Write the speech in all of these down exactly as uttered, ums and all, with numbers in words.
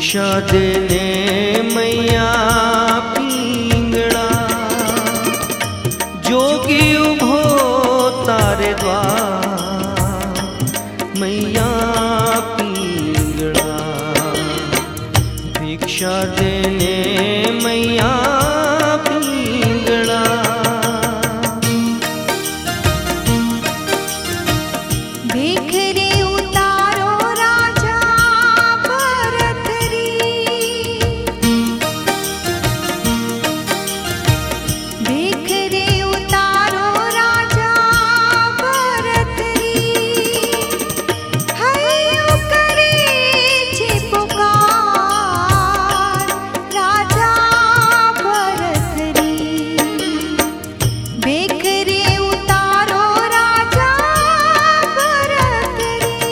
भिक्षा देने मैया पींगड़ा, जोगी उभो तारे द्वार मैया पींगड़ा। भिक्षा देने मैया पींगड़ा। भीख रे उतारो राजा भरत री, भीख रे उतारो राजा भरत री। हयो करे छे पुकार राजा भरत री। भीख रे उतारो राजा भरत री।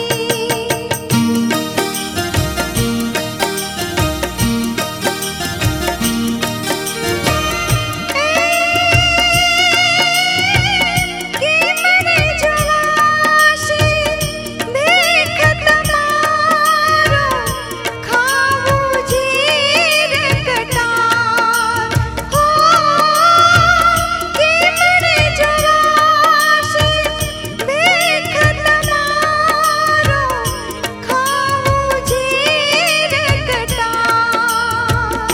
के मने जुलाशी देख तमारो, खाऊं जीर कटार हो। के मने जुलाशी देख तमारो, खाऊं जीर कटार।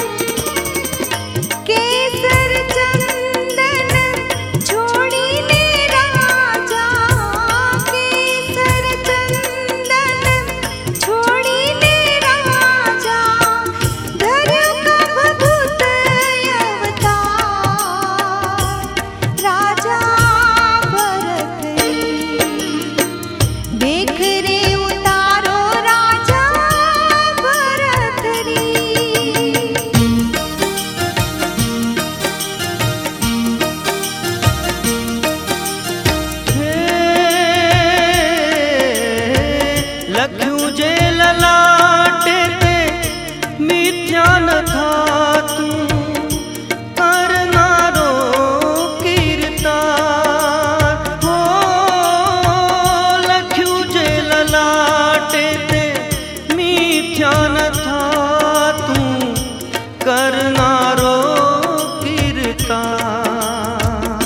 केसर चंदन छोड़ीने राजा, केसर चंदन छोड़ीने राजा। धर्यो का भभूत अवतार राजा भरत री। भीख रे उतारो राजा भरत री। लख्यू जे ललाटे ते मिथ्या न था तू, करनारो कीर्तार हो। लख्यू जे ललाटे ते मिथ्या न था तू, करनारो कीर्तार।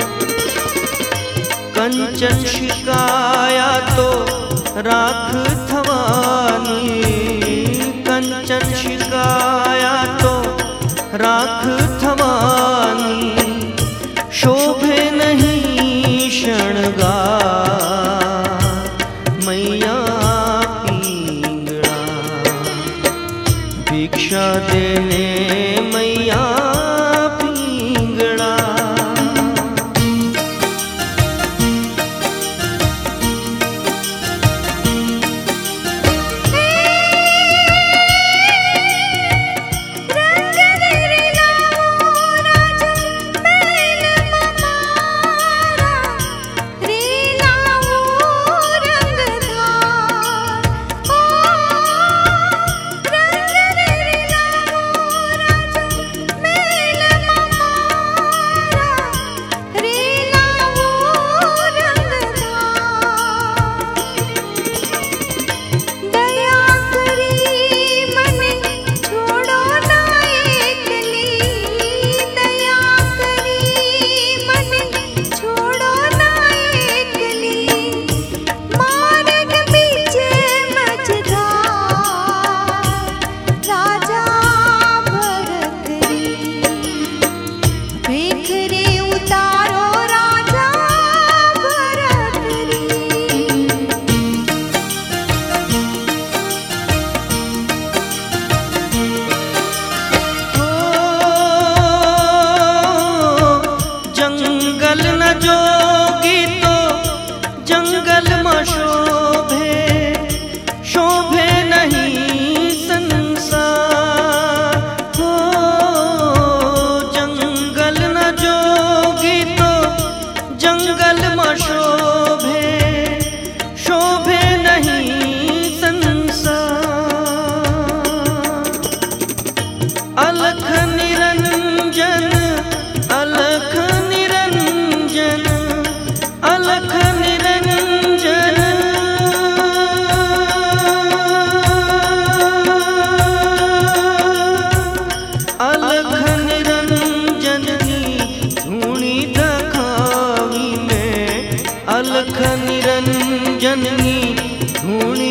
कंचन शिकाया तो राख थवानी, कंचन शिकाया तो राख थवानी। शोभे नहीं शणगार मैया पींगड़ा। भिक्षा देने मैया पींगड़ा। रंग रे लाओ राजा बैल ममारा, रे लाओ रंगधार हो। रंग रे लाओ राजा ढूंढ